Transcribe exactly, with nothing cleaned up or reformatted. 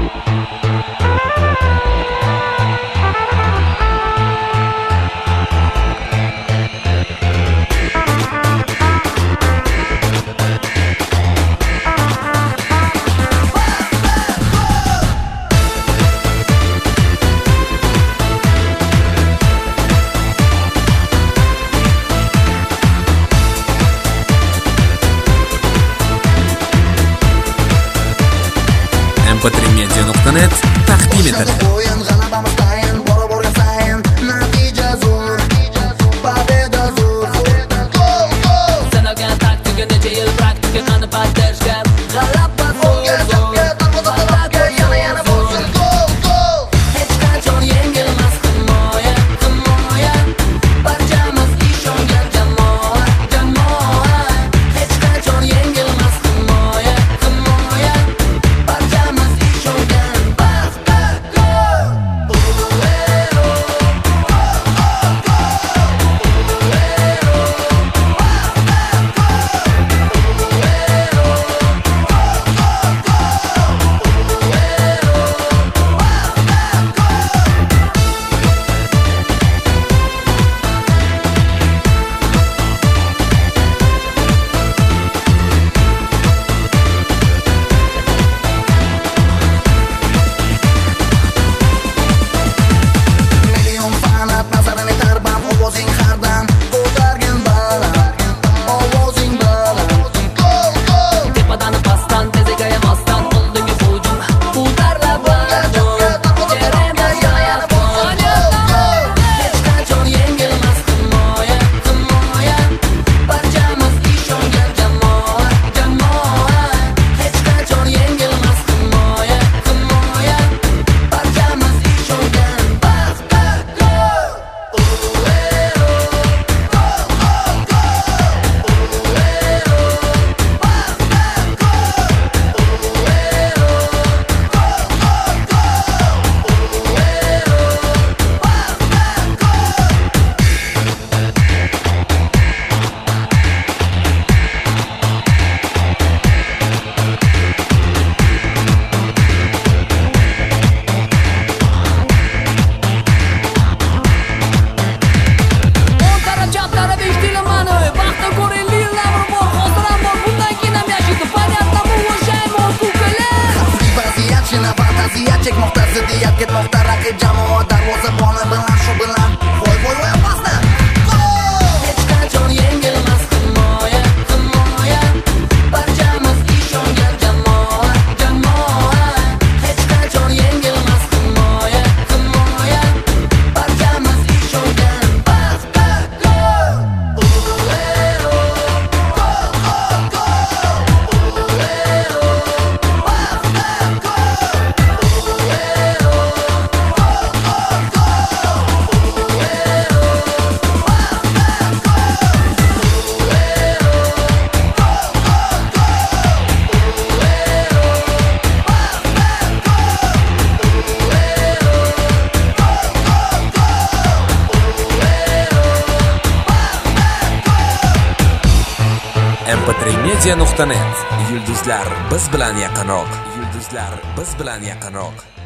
em p три media nuqta net taqdim etadi. Chekmoqda ziddiyat ketmoqda raqib jamoa darvozaboni bilan shu bilan voy voy voy opasda hech qachon yengilmas himoya himoya barchamiz ishongan jamoa jamoa hech qachon yengilmas himoya himoya barchamiz ishongan basta gol ulero gol gol gol ulero basta gol em p три media nuqta net. Yulduzlar biz bilan yaqinroq. Yulduzlar biz bilan yaqinroq.